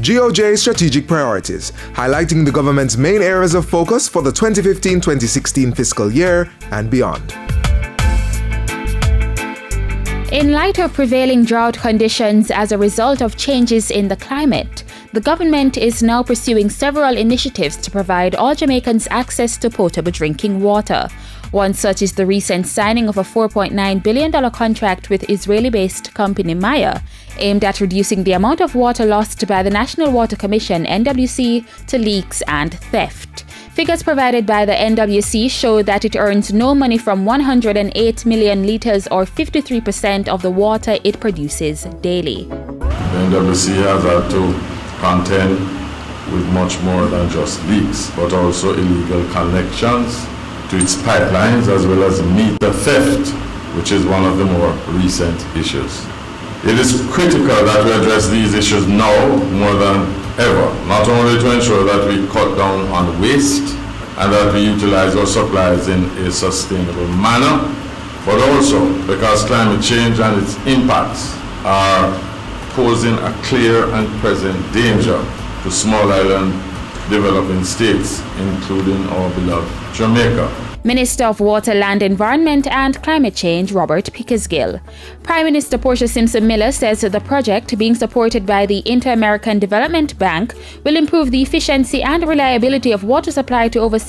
GOJ Strategic Priorities, highlighting the government's main areas of focus for the 2015-2016 fiscal year and beyond. In light of prevailing drought conditions as a result of changes in the climate, the government is now pursuing several initiatives to provide all Jamaicans access to potable drinking water. One such is the recent signing of a $4.9 billion contract with Israeli-based company Maya, aimed at reducing the amount of water lost by the National Water Commission (NWC) to leaks and theft. Figures provided by the NWC show that it earns no money from 108 million litres or 53% of the water it produces daily. The NWC has had to contend with much more than just leaks, but also illegal connections to its pipelines, as well as meter theft, which is one of the more recent issues. It is critical that we address these issues now more than ever, not only to ensure that we cut down on waste and that we utilize our supplies in a sustainable manner, but also because climate change and its impacts are posing a clear and present danger to small island developing states, including our beloved Jamaica. Minister of Water, Land, Environment and Climate Change, Robert Pickersgill. Prime Minister Portia Simpson Miller says that the project, being supported by the Inter-American Development Bank, will improve the efficiency and reliability of water supply to over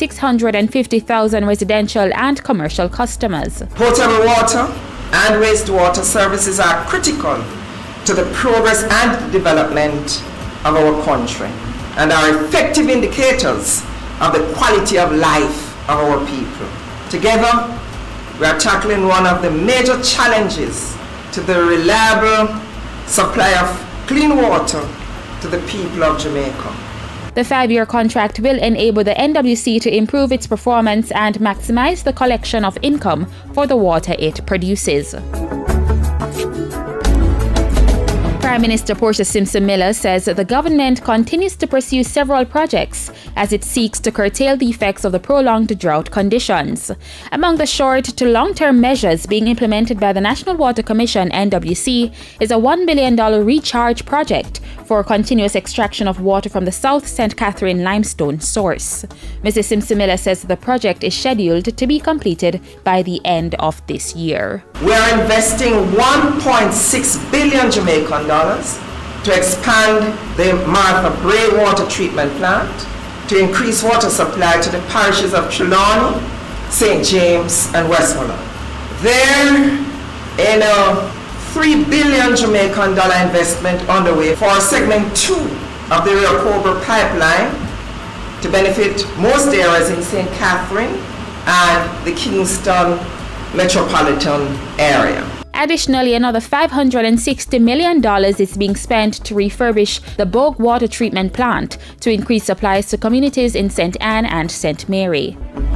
650,000 residential and commercial customers. Potable water and wastewater services are critical to the progress and development of our country and are effective indicators of the quality of life of our people. Together, we are tackling one of the major challenges to the reliable supply of clean water to the people of Jamaica. The 5-year contract will enable the NWC to improve its performance and maximize the collection of income for the water it produces. Prime Minister Portia Simpson Miller says that the government continues to pursue several projects as it seeks to curtail the effects of the prolonged drought conditions. Among the short to long-term measures being implemented by the National Water Commission (NWC) is a $1 billion recharge project for continuous extraction of water from the South St. Catherine limestone source. Mrs. Simpson Miller says the project is scheduled to be completed by the end of this year. We are investing $1.6 billion Jamaican dollars to expand the Martha Bray water treatment plant, to increase water supply to the parishes of Trelawney, St. James and Westmoreland. There, in a $3 billion Jamaican dollar investment underway for segment 2 of the Rio Cobra pipeline to benefit most areas in St. Catherine and the Kingston metropolitan area. Additionally, another $560 million is being spent to refurbish the Bogue water treatment plant to increase supplies to communities in St. Anne and St. Mary.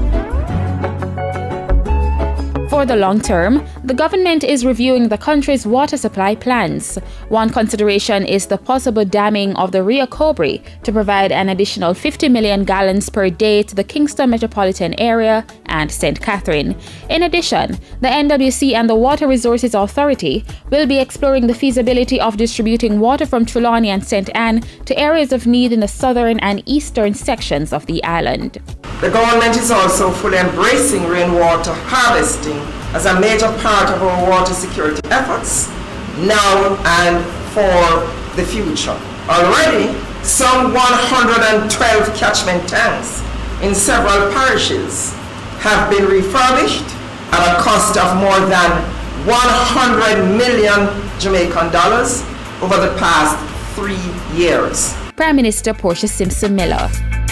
For the long term, the government is reviewing the country's water supply plans. One consideration is the possible damming of the Rio Cobra to provide an additional 50 million gallons per day to the Kingston metropolitan area and St. Catherine. In addition, the NWC and the Water Resources Authority will be exploring the feasibility of distributing water from Trelawney and St. Anne to areas of need in the southern and eastern sections of the island. The government is also fully embracing rainwater harvesting as a major part of our water security efforts now and for the future. Already, some 112 catchment tanks in several parishes have been refurbished at a cost of more than 100 million Jamaican dollars over the past 3 years. Prime Minister Portia Simpson Miller.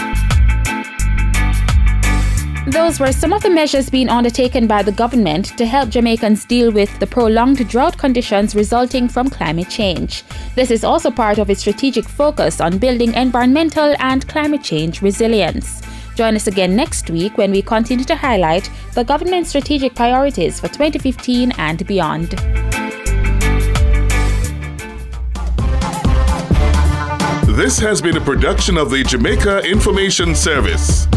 Those were some of the measures being undertaken by the government to help Jamaicans deal with the prolonged drought conditions resulting from climate change. This is also part of its strategic focus on building environmental and climate change resilience. Join us again next week when we continue to highlight the government's strategic priorities for 2015 and beyond. This has been a production of the Jamaica Information Service.